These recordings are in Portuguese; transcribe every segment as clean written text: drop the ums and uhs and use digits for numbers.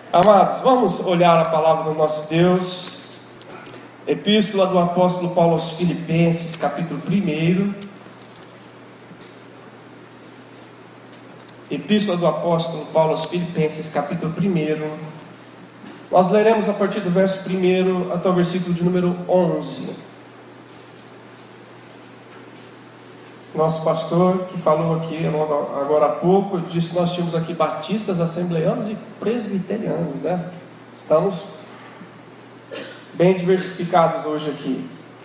Amados, vamos olhar a palavra do nosso Deus. Epístola do apóstolo Paulo aos Filipenses, capítulo 1. Epístola do apóstolo Paulo aos Filipenses, capítulo 1. Nós leremos a partir do verso 1 até o versículo de número 11. Nosso pastor que falou aqui agora há pouco disse que nós tínhamos aqui batistas, assembleanos e presbiterianos, né? Estamos bem diversificados hoje aqui.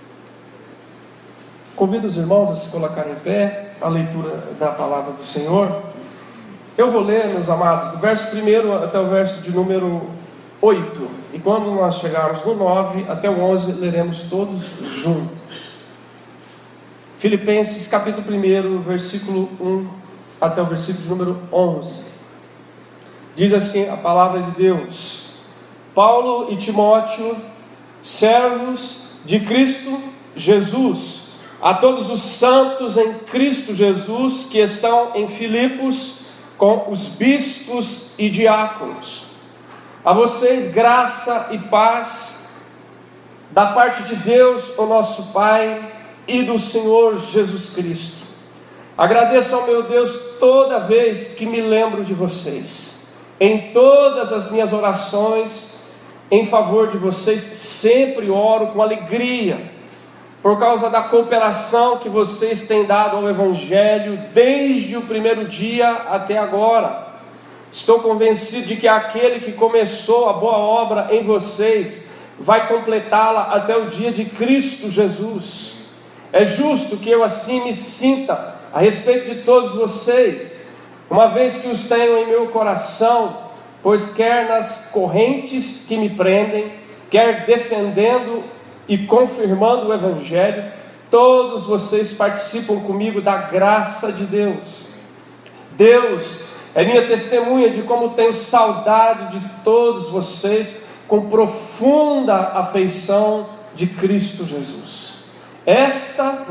Convido os irmãos a se colocarem em pé, a leitura da palavra do Senhor. Eu vou ler, meus amados, do verso 1 até o verso de número 8. E quando nós chegarmos no 9 até o 11, leremos todos juntos. Filipenses capítulo 1, versículo 1 até o versículo número 11. Diz assim a palavra de Deus: Paulo e Timóteo, servos de Cristo Jesus, a todos os santos em Cristo Jesus que estão em Filipos, com os bispos e diáconos. A vocês graça e paz da parte de Deus, o nosso Pai, e do Senhor Jesus Cristo. Agradeço ao meu Deus toda vez que me lembro de vocês. Em todas as minhas orações em favor de vocês, sempre oro com alegria, por causa da cooperação que vocês têm dado ao Evangelho desde o primeiro dia até agora. Estou convencido de que aquele que começou a boa obra em vocês vai completá-la até o dia de Cristo Jesus. É justo que eu assim me sinta a respeito de todos vocês, uma vez que os tenho em meu coração, pois quer nas correntes que me prendem, quer defendendo e confirmando o Evangelho, todos vocês participam comigo da graça de Deus. Deus é minha testemunha de como tenho saudade de todos vocês, com profunda afeição de Cristo Jesus. Esta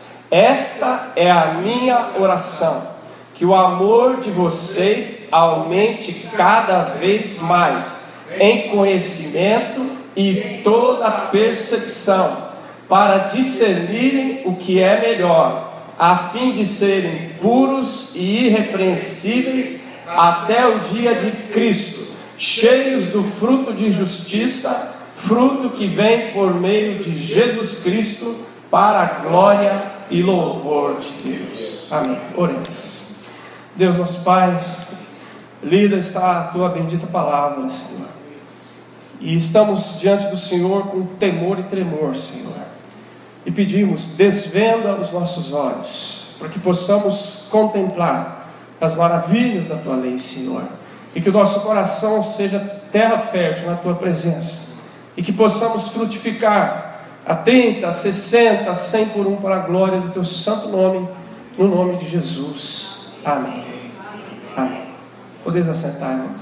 é a minha oração, que o amor de vocês aumente cada vez mais em conhecimento e toda percepção, para discernirem o que é melhor, a fim de serem puros e irrepreensíveis até o dia de Cristo, cheios do fruto de justiça, fruto que vem por meio de Jesus Cristo, para a glória e louvor de Deus. Amém. Oremos. Deus nosso Pai, lida está a Tua bendita palavra, Senhor. E estamos diante do Senhor com temor e tremor, Senhor. E pedimos, desvenda os nossos olhos, para que possamos contemplar as maravilhas da Tua lei, Senhor. E que o nosso coração seja terra fértil na Tua presença. E que possamos frutificar a 30, a 60, a 100 por um, para a glória do Teu santo nome, no nome de Jesus. Amém. Amém. Podemos assentar, irmãos.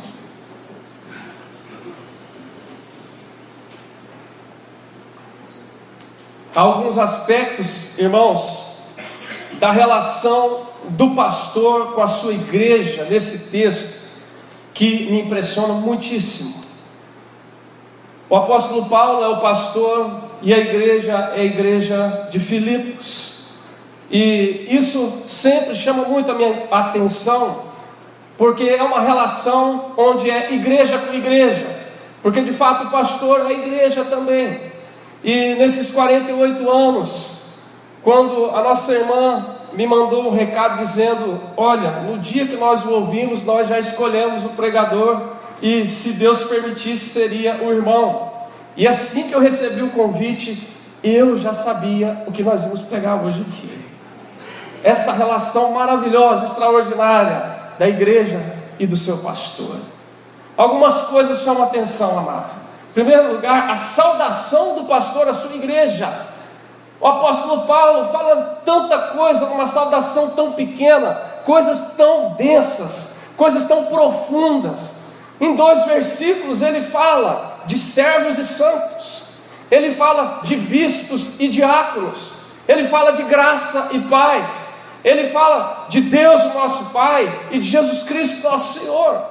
Há alguns aspectos, irmãos, da relação do pastor com a sua igreja, nesse texto, que me impressionam muitíssimo. O apóstolo Paulo é o pastor e a igreja é a igreja de Filipos. E isso sempre chama muito a minha atenção, porque é uma relação onde é igreja com igreja, porque de fato o pastor é a igreja também. E nesses 48 anos, quando a nossa irmã me mandou um recado dizendo: olha, no dia que nós o ouvimos, nós já escolhemos o pregador, e se Deus permitisse seria o irmão. E assim que eu recebi o convite, eu já sabia o que nós íamos pregar hoje aqui. Essa relação maravilhosa, extraordinária da igreja e do seu pastor. Algumas coisas chamam a atenção, amados. Em primeiro lugar, a saudação do pastor à sua igreja. O apóstolo Paulo fala tanta coisa numa saudação tão pequena, coisas tão densas, coisas tão profundas. Em 2 versículos ele fala de servos e santos, ele fala de bispos e diáconos, ele fala de graça e paz, ele fala de Deus o nosso Pai e de Jesus Cristo nosso Senhor.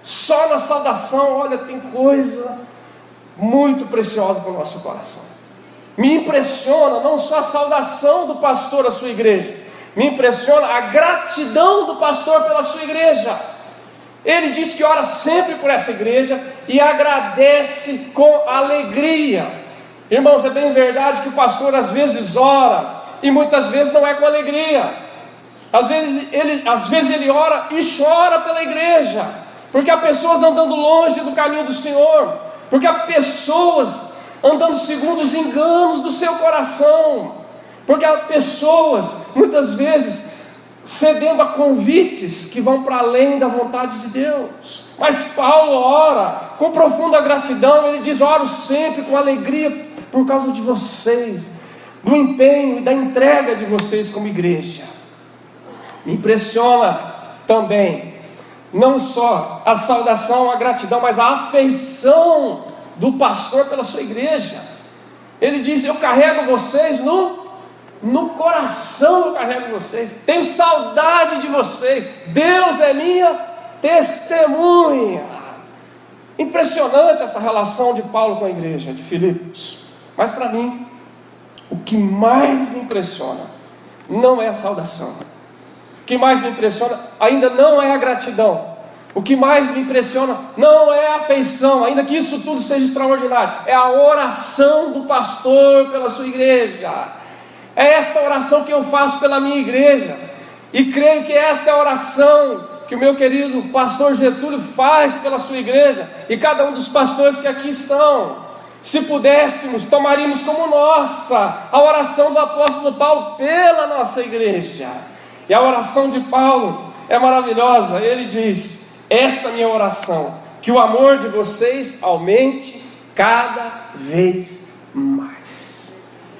Só na saudação, olha, tem coisa muito preciosa para o nosso coração. Me impressiona não só a saudação do pastor à sua igreja, me impressiona a gratidão do pastor pela sua igreja. Ele diz que ora sempre por essa igreja e agradece com alegria. Irmãos, é bem verdade que o pastor às vezes ora e muitas vezes não é com alegria. Às vezes ele ora e chora pela igreja, porque há pessoas andando longe do caminho do Senhor, porque há pessoas andando segundo os enganos do seu coração, porque há pessoas muitas vezes cedendo a convites que vão para além da vontade de Deus. Mas Paulo ora com profunda gratidão. Ele diz: oro sempre com alegria por causa de vocês, do empenho e da entrega de vocês como igreja. Me impressiona também não só a saudação, a gratidão, mas a afeição do pastor pela sua igreja. Ele diz: eu carrego vocês no coração, eu carrego vocês, tenho saudade de vocês, Deus é minha testemunha. Impressionante essa relação de Paulo com a igreja de Filipos. Mas para mim, o que mais me impressiona não é a saudação, o que mais me impressiona ainda não é a gratidão, o que mais me impressiona não é a afeição, ainda que isso tudo seja extraordinário, é a oração do pastor pela sua igreja. É esta oração que eu faço pela minha igreja, e creio que esta é a oração que o meu querido pastor Getúlio faz pela sua igreja, e cada um dos pastores que aqui estão. Se pudéssemos, tomaríamos como nossa a oração do apóstolo Paulo pela nossa igreja. E a oração de Paulo é maravilhosa. Ele diz: esta minha oração, que o amor de vocês aumente cada vez mais.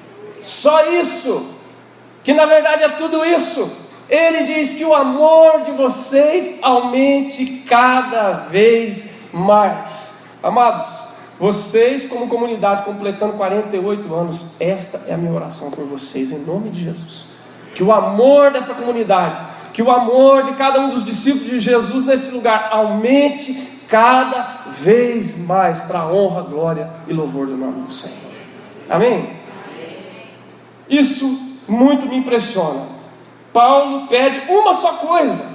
Só isso, que na verdade é tudo isso. Ele diz que o amor de vocês aumente cada vez mais. Amados, vocês como comunidade completando 48 anos, esta é a minha oração por vocês, em nome de Jesus. Que o amor dessa comunidade, que o amor de cada um dos discípulos de Jesus nesse lugar aumente cada vez mais para a honra, glória e louvor do nome do Senhor. Amém? Isso muito me impressiona. Paulo pede uma só coisa.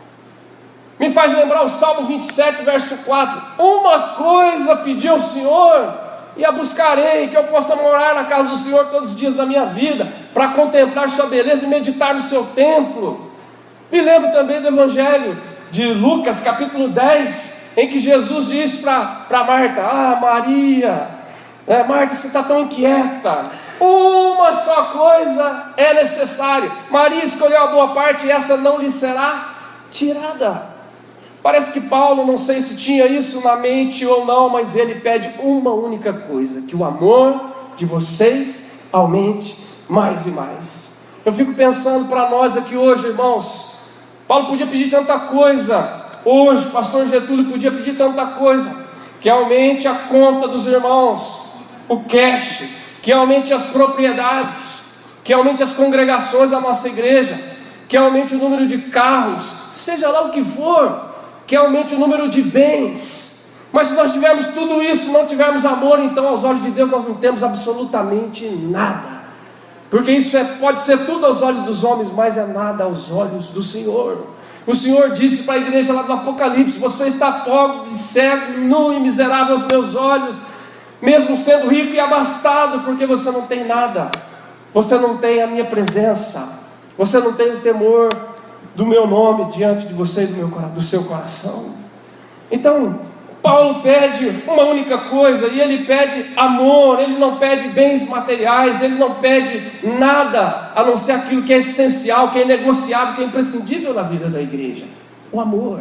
Me faz lembrar o Salmo 27, verso 4. Uma coisa pedi ao Senhor, e a buscarei, que eu possa morar na casa do Senhor todos os dias da minha vida, para contemplar sua beleza e meditar no seu templo. Me lembro também do Evangelho de Lucas, capítulo 10, em que Jesus disse para Marta: Maria, Marta, você está tão inquieta, uma só coisa é necessária. Maria escolheu a boa parte, e essa não lhe será tirada. Parece que Paulo, não sei se tinha isso na mente ou não, mas ele pede uma única coisa: que o amor de vocês aumente mais e mais. Eu fico pensando para nós aqui hoje, irmãos, Paulo podia pedir tanta coisa hoje, o pastor Getúlio podia pedir tanta coisa: que aumente a conta dos irmãos, o cash, que aumente as propriedades, que aumente as congregações da nossa igreja, que aumente o número de carros, seja lá o que for, que aumente o número de bens. Mas se nós tivermos tudo isso, não tivermos amor, então aos olhos de Deus nós não temos absolutamente nada, porque isso pode ser tudo aos olhos dos homens, mas é nada aos olhos do Senhor. O Senhor disse para a igreja lá do Apocalipse: você está pobre, cego, nu e miserável aos meus olhos, mesmo sendo rico e abastado, porque você não tem nada, você não tem a minha presença, você não tem o temor do meu nome diante de você e do seu coração. Então Paulo pede uma única coisa, e ele pede amor. Ele não pede bens materiais, ele não pede nada a não ser aquilo que é essencial, que é inegociável, que é imprescindível na vida da igreja: o amor.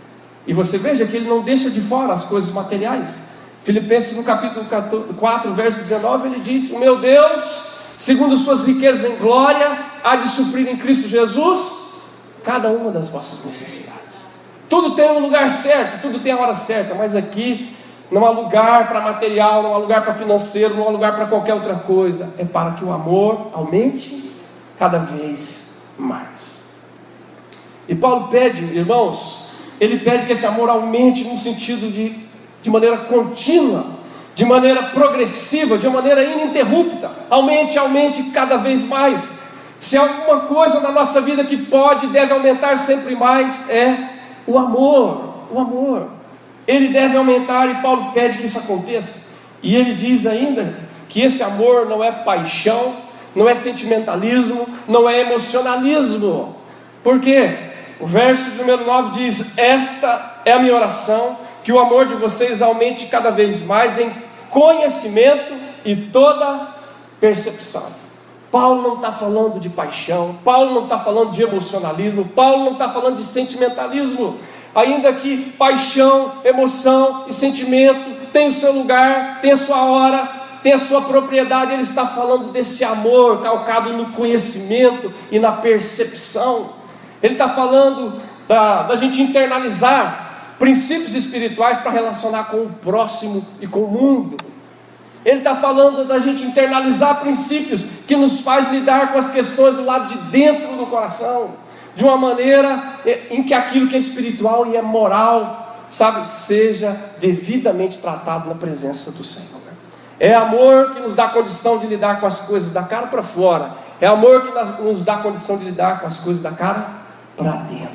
E você veja que ele não deixa de fora as coisas materiais. Filipenses no capítulo 4, verso 19, ele diz: o meu Deus, segundo suas riquezas em glória, há de suprir em Cristo Jesus cada uma das vossas necessidades. Tudo tem um lugar certo, tudo tem a hora certa, mas aqui não há lugar para material, não há lugar para financeiro, não há lugar para qualquer outra coisa. É para que o amor aumente cada vez mais. E Paulo pede, irmãos, ele pede que esse amor aumente no sentido de maneira contínua, de maneira progressiva, de maneira ininterrupta. Aumente cada vez mais. Se há alguma coisa na nossa vida que pode e deve aumentar sempre mais, é o amor. O amor. Ele deve aumentar e Paulo pede que isso aconteça. E ele diz ainda que esse amor não é paixão, não é sentimentalismo, não é emocionalismo. Por quê? O verso número 9 diz: esta é a minha oração, que o amor de vocês aumente cada vez mais em conhecimento e toda percepção. Paulo não está falando de paixão, Paulo não está falando de emocionalismo, Paulo não está falando de sentimentalismo. Ainda que paixão, emoção e sentimento tem o seu lugar, tem a sua hora, tem a sua propriedade, ele está falando desse amor calcado no conhecimento e na percepção. Ele está falando da gente internalizar princípios espirituais para relacionar com o próximo e com o mundo. Ele está falando da gente internalizar princípios que nos faz lidar com as questões do lado de dentro do coração, de uma maneira em que aquilo que é espiritual e é moral, sabe, seja devidamente tratado na presença do Senhor. É amor que nos dá condição de lidar com as coisas da cara para fora. É amor que nos dá condição de lidar com as coisas da cara para dentro.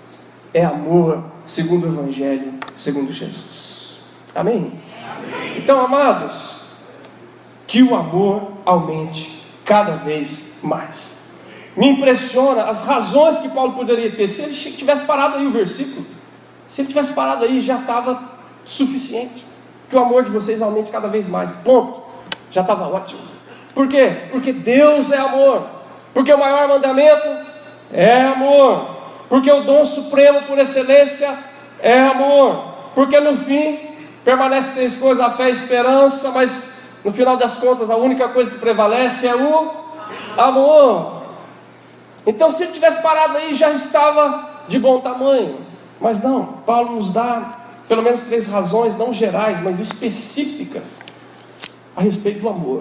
É amor segundo o Evangelho, segundo Jesus. Amém? Amém. Então, amados, que o amor aumente cada vez mais. Me impressiona as razões que Paulo poderia ter. Se ele tivesse parado aí o versículo, se ele tivesse parado aí, já estava suficiente. Que o amor de vocês aumente cada vez mais. Ponto. Já estava ótimo. Por quê? Porque Deus é amor. Porque o maior mandamento é amor. Porque o dom supremo por excelência é amor. Porque no fim permanece três coisas: a fé e a esperança, mas no final das contas a única coisa que prevalece é o amor. Então, se ele tivesse parado aí, já estava de bom tamanho. Mas não, Paulo nos dá pelo menos três razões, não gerais, mas específicas, a respeito do amor.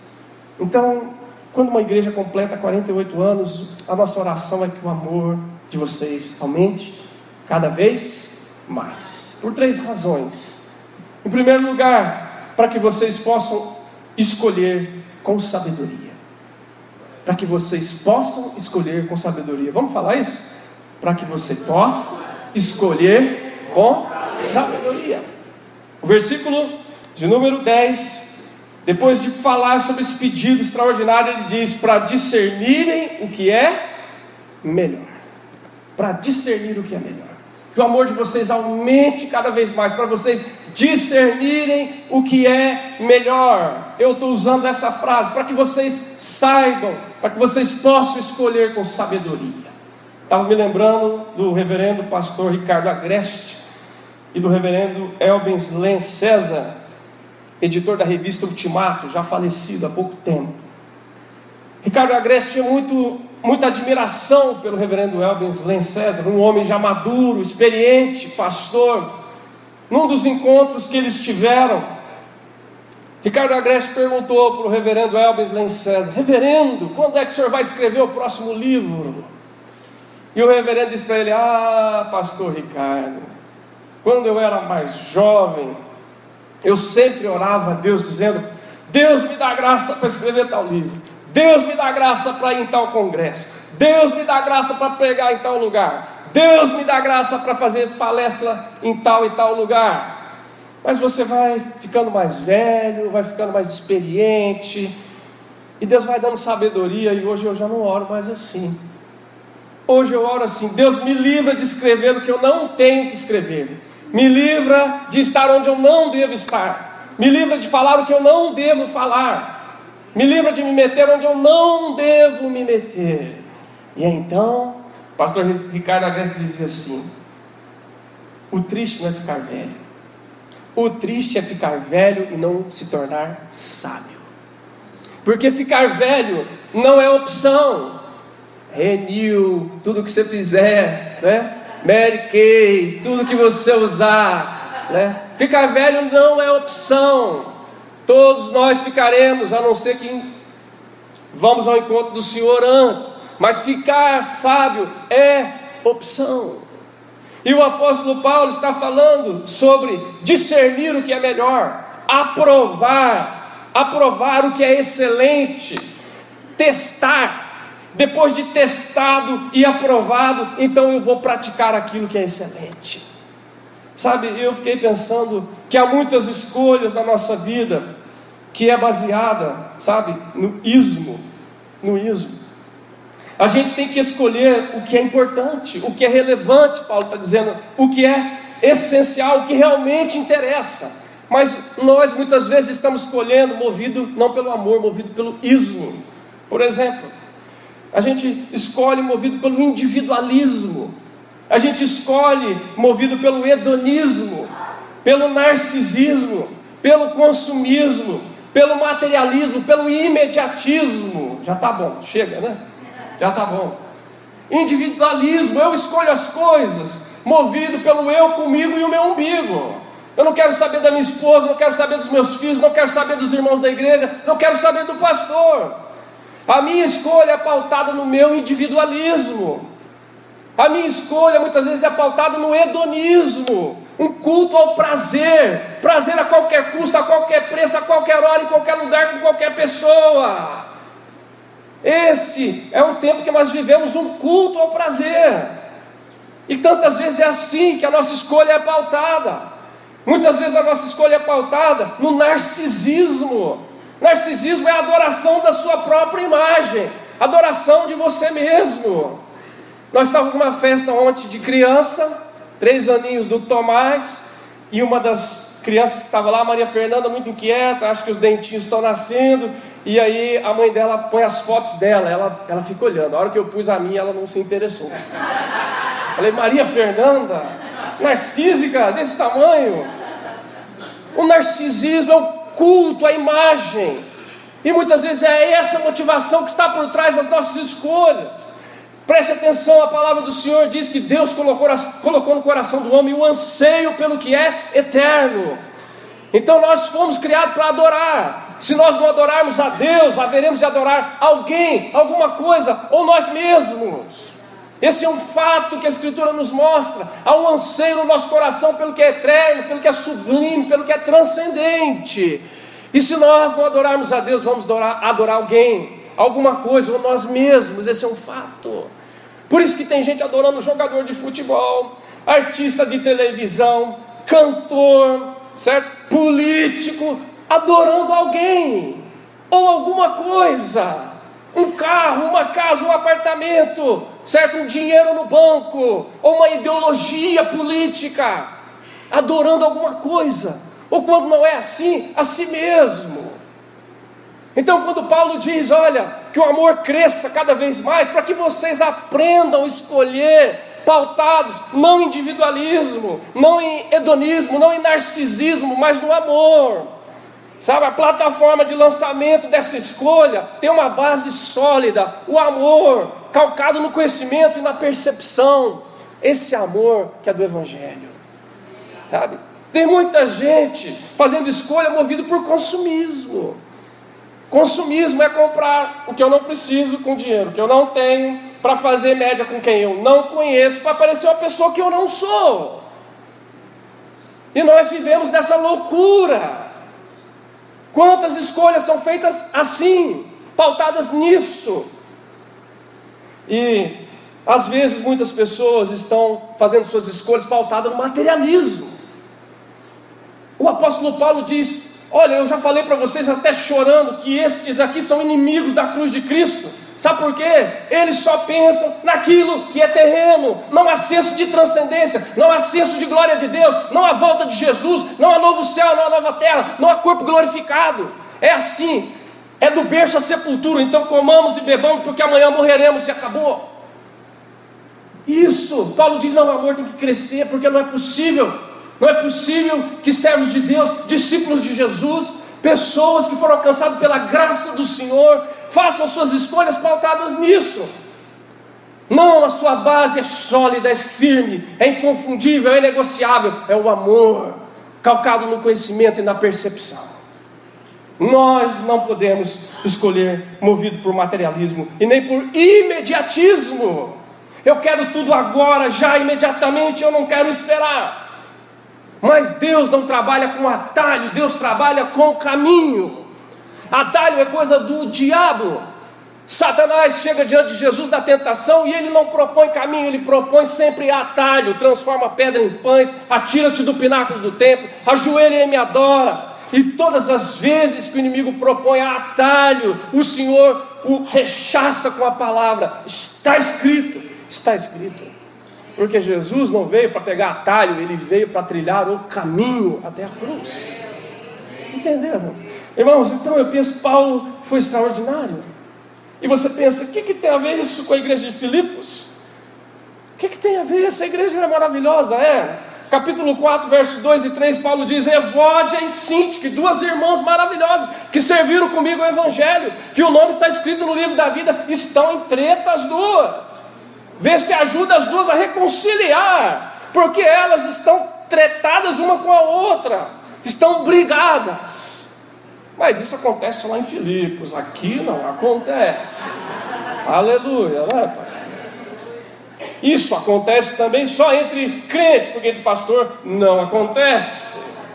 Então, quando uma igreja completa 48 anos, a nossa oração é que o amor de vocês aumente cada vez mais. Por três razões. Em primeiro lugar, para que vocês possam escolher com sabedoria. Para que vocês possam escolher com sabedoria. Vamos falar isso? Para que você possa escolher com sabedoria. O versículo de número 10, depois de falar sobre esse pedido extraordinário, ele diz: para discernirem o que é melhor. Para discernir o que é melhor. Que o amor de vocês aumente cada vez mais, para vocês discernirem o que é melhor. Eu estou usando essa frase para que vocês saibam, para que vocês possam escolher com sabedoria. Estava me lembrando do reverendo pastor Ricardo Agreste e do reverendo Elbens Len César, editor da revista Ultimato, já falecido há pouco tempo. Ricardo Agreste tinha muita admiração pelo reverendo Elbens Len César, um homem já maduro, experiente, pastor. Num dos encontros que eles tiveram, Ricardo Agreste perguntou para o reverendo Elbens Len César: reverendo, quando é que o senhor vai escrever o próximo livro? E o reverendo disse para ele: pastor Ricardo, quando eu era mais jovem, eu sempre orava a Deus dizendo: Deus me dá graça para escrever tal livro, Deus me dá graça para ir em tal congresso, Deus me dá graça para pregar em tal lugar, Deus me dá graça para fazer palestra em tal e tal lugar. Mas você vai ficando mais velho, vai ficando mais experiente, e Deus vai dando sabedoria, e hoje eu já não oro mais assim. Hoje eu oro assim: Deus me livra de escrever o que eu não tenho que escrever, me livra de estar onde eu não devo estar, me livra de falar o que eu não devo falar, me livra de me meter onde eu não devo me meter. E então, o pastor Ricardo Agreste dizia assim: o triste não é ficar velho, o triste é ficar velho e não se tornar sábio. Porque ficar velho não é opção. Renew, tudo que você fizer, né? Mary Kay, tudo que você usar, né? Ficar velho não é opção. Todos nós ficaremos, a não ser que vamos ao encontro do Senhor antes. Mas ficar sábio é opção. E o apóstolo Paulo está falando sobre discernir o que é melhor, aprovar o que é excelente, testar. Depois de testado e aprovado, então eu vou praticar aquilo que é excelente. Sabe, eu fiquei pensando que há muitas escolhas na nossa vida que é baseada, sabe, no ismo. A gente tem que escolher o que é importante, o que é relevante, Paulo está dizendo, o que é essencial, o que realmente interessa. Mas nós muitas vezes estamos escolhendo movido não pelo amor, movido pelo ismo. Por exemplo, a gente escolhe movido pelo individualismo, a gente escolhe movido pelo hedonismo, pelo narcisismo, pelo consumismo, pelo materialismo, pelo imediatismo. Já está bom, chega, né? Já está bom. Individualismo, eu escolho as coisas movido pelo eu, comigo e o meu umbigo. Eu não quero saber da minha esposa, não quero saber dos meus filhos, não quero saber dos irmãos da igreja, não quero saber do pastor. A minha escolha é pautada no meu individualismo. A minha escolha muitas vezes é pautada no hedonismo, um culto ao prazer, prazer a qualquer custo, a qualquer preço, a qualquer hora, em qualquer lugar, com qualquer pessoa. Esse é um tempo que nós vivemos um culto ao prazer, e tantas vezes é assim que a nossa escolha é pautada. Muitas vezes a nossa escolha é pautada no narcisismo. Narcisismo é a adoração da sua própria imagem, adoração de você mesmo. Nós estávamos numa festa ontem de criança, 3 aninhos do Tomás, e uma das crianças que estava lá, Maria Fernanda, muito inquieta, acho que os dentinhos estão nascendo, e aí a mãe dela põe as fotos dela, ela fica olhando. A hora que eu pus a minha, ela não se interessou. Falei, Maria Fernanda, narcísica desse tamanho. O narcisismo é o culto à imagem, e muitas vezes é essa motivação que está por trás das nossas escolhas. Preste atenção, a palavra do Senhor diz que Deus colocou no coração do homem o anseio pelo que é eterno. Então nós fomos criados para adorar. Se nós não adorarmos a Deus, haveremos de adorar alguém, alguma coisa, ou nós mesmos. Esse é um fato que a Escritura nos mostra. Há um anseio no nosso coração pelo que é eterno, pelo que é sublime, pelo que é transcendente. E se nós não adorarmos a Deus, vamos adorar alguém, alguma coisa, ou nós mesmos. Esse é um fato. Por isso que tem gente adorando jogador de futebol, artista de televisão, cantor, certo? Político, adorando alguém ou alguma coisa. Um carro, uma casa, um apartamento, certo? Um dinheiro no banco, ou uma ideologia política, adorando alguma coisa, ou quando não é assim, a si mesmo. Então quando Paulo diz, olha, que o amor cresça cada vez mais, para que vocês aprendam a escolher, pautados não em individualismo, não em hedonismo, não em narcisismo, mas no amor. Sabe, a plataforma de lançamento dessa escolha tem uma base sólida, o amor, calcado no conhecimento e na percepção. Esse amor que é do Evangelho, sabe? Tem muita gente fazendo escolha movido por consumismo. Consumismo é comprar o que eu não preciso com dinheiro que eu não tenho, para fazer média com quem eu não conheço, para parecer uma pessoa que eu não sou. E nós vivemos dessa loucura. Quantas escolhas são feitas assim, pautadas nisso? E às vezes muitas pessoas estão fazendo suas escolhas pautadas no materialismo. O apóstolo Paulo diz, olha, eu já falei para vocês até chorando que estes aqui são inimigos da cruz de Cristo. Sabe por quê? Eles só pensam naquilo que é terreno. Não há senso de transcendência, não há senso de glória de Deus, não há volta de Jesus, não há novo céu, não há nova terra, não há corpo glorificado. É assim, é do berço à sepultura. Então comamos e bebamos porque amanhã morreremos e acabou. Isso, Paulo diz, não, o amor tem que crescer, porque não é possível que servos de Deus, discípulos de Jesus, pessoas que foram alcançadas pela graça do Senhor, façam suas escolhas pautadas nisso. Não, a sua base é sólida, é firme, é inconfundível, é inegociável, é o amor, calcado no conhecimento e na percepção. Nós não podemos escolher movido por materialismo e nem por imediatismo. Eu quero tudo agora, já, imediatamente, eu não quero esperar. Mas Deus não trabalha com atalho, Deus trabalha com caminho. Atalho é coisa do diabo. Satanás chega diante de Jesus na tentação e ele não propõe caminho, ele propõe sempre atalho. Transforma a pedra em pães, atira-te do pináculo do templo, ajoelha e me adora. E todas as vezes que o inimigo propõe atalho, o Senhor o rechaça com a palavra: está escrito, está escrito. Porque Jesus não veio para pegar atalho, ele veio para trilhar o caminho até a cruz. Entenderam? Irmãos, então eu penso que Paulo foi extraordinário. E você pensa, o que tem a ver isso com a igreja de Filipos? O que tem a ver? Essa igreja é maravilhosa, Capítulo 4, verso 2 e 3, Paulo diz: Evódia e Sintique, duas irmãs maravilhosas, que serviram comigo o evangelho, que o nome está escrito no livro da vida, estão em treta as duas. Vê se ajuda as duas a reconciliar, porque elas estão tretadas uma com a outra, estão brigadas. Mas isso acontece lá em Filipos, aqui não acontece. Aleluia, não é, pastor? Isso acontece também só entre crentes, porque entre pastor não acontece.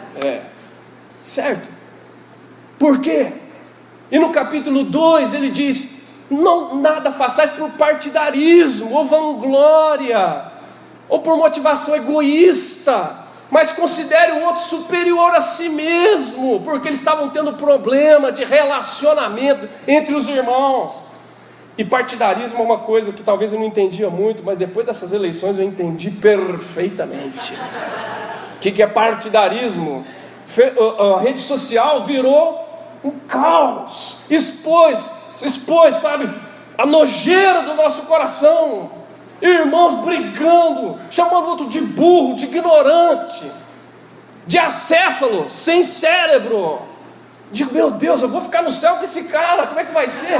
Certo? Por quê? E no capítulo 2 ele diz: não nada façais por partidarismo, ou vanglória, ou por motivação egoísta, mas considere o outro superior a si mesmo, porque eles estavam tendo problema de relacionamento entre os irmãos. E partidarismo é uma coisa que talvez eu não entendia muito, mas depois dessas eleições eu entendi perfeitamente. O que é partidarismo? A rede social virou um caos, expôs, sabe, a nojeira do nosso coração. Irmãos brigando, chamando o outro de burro, de ignorante, de acéfalo, sem cérebro. Digo, meu Deus, eu vou ficar no céu com esse cara, como é que vai ser?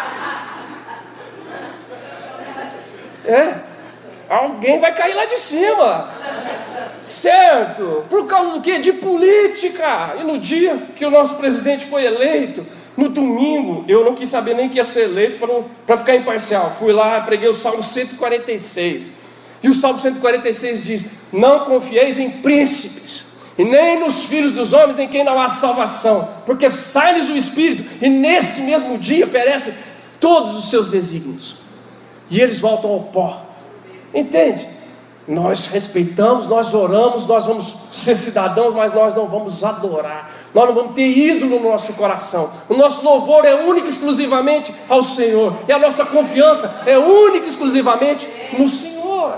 Alguém vai cair lá de cima, certo? Por causa do quê? De política. E no dia que o nosso presidente foi eleito, no domingo, eu não quis saber nem que ia ser eleito para ficar imparcial. Fui lá, preguei o Salmo 146. E o Salmo 146 diz: não confieis em príncipes, e nem nos filhos dos homens em quem não há salvação, porque sai-lhes o espírito, e nesse mesmo dia perecem todos os seus desígnios, e eles voltam ao pó. Entende? Nós respeitamos, nós oramos, nós vamos ser cidadãos, mas nós não vamos adorar, nós não vamos ter ídolo no nosso coração. O nosso louvor é único e exclusivamente ao Senhor, e a nossa confiança é única e exclusivamente no Senhor.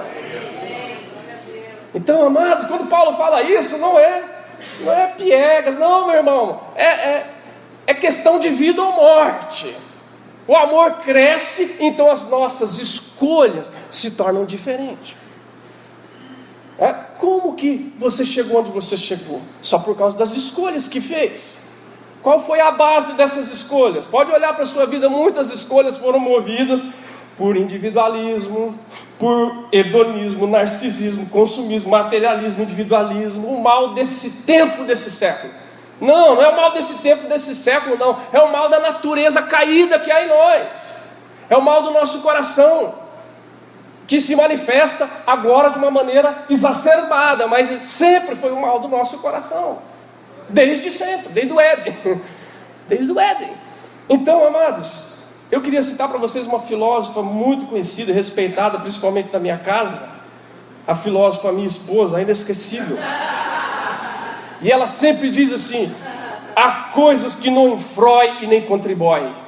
Então, amados, quando Paulo fala isso, não é piegas, não, meu irmão, é questão de vida ou morte. O amor cresce, então as nossas escolhas se tornam diferentes. Como que você chegou onde você chegou? Só por causa das escolhas que fez. Qual foi a base dessas escolhas? Pode olhar para a sua vida, muitas escolhas foram movidas por individualismo, por hedonismo, narcisismo, consumismo, materialismo, individualismo, o mal desse tempo, desse século. Não é o mal desse tempo, desse século, não. É o mal da natureza caída que há em nós. É o mal do nosso coração, que se manifesta agora de uma maneira exacerbada, mas sempre foi o mal do nosso coração. Desde sempre, desde o Éden. Desde o Éden. Então, amados, eu queria citar para vocês uma filósofa muito conhecida e respeitada, principalmente na minha casa. A filósofa, minha esposa, inesquecível. E ela sempre diz assim: há coisas que não infrói e nem contribui,